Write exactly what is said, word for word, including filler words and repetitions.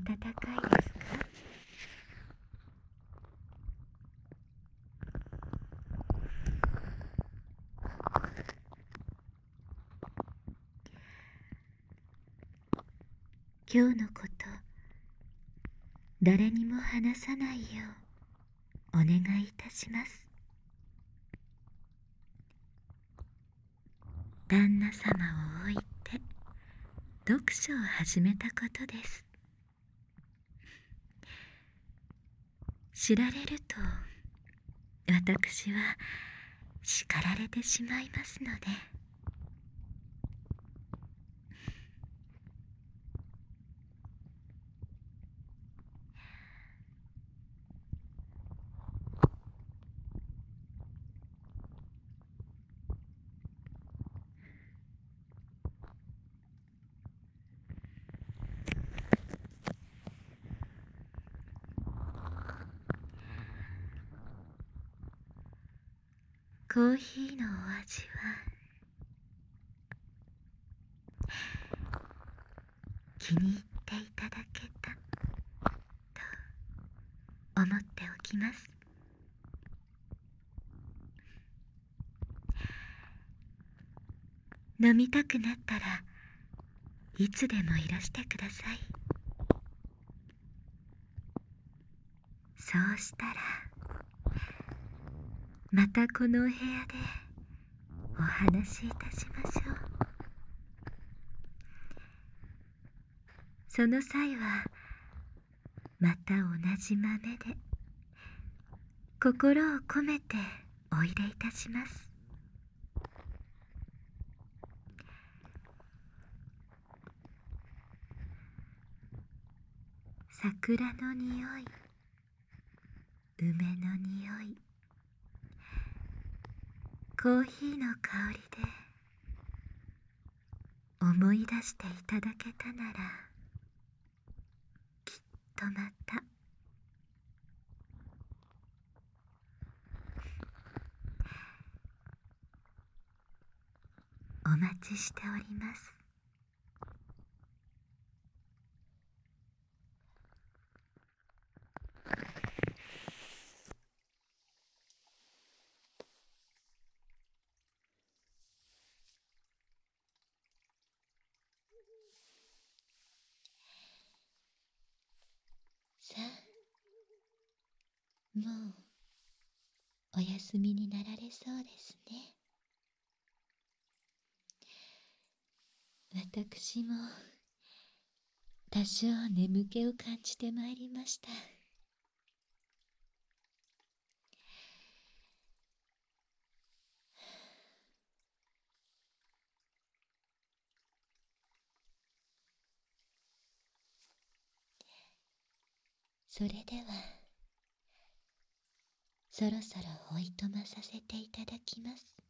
暖かいですか？今日のこと、誰にも話さないようお願いいたします。旦那様を置いて読書を始めたことです。知られると私は叱られてしまいますので。コーヒーのお味は気に入っていただけたと思っておきます。飲みたくなったらいつでもいらしてください。そうしたらまたこのお部屋でお話しいたしましょう。その際はまた同じ豆で心を込めておいでいたします。桜の匂い、梅の匂い、コーヒーの香りで思い出していただけたなら、きっとまたお待ちしております。さあ、もうお休みになられそうですね。私も多少眠気を感じてまいりました。それではそろそろおいとまさせていただきます。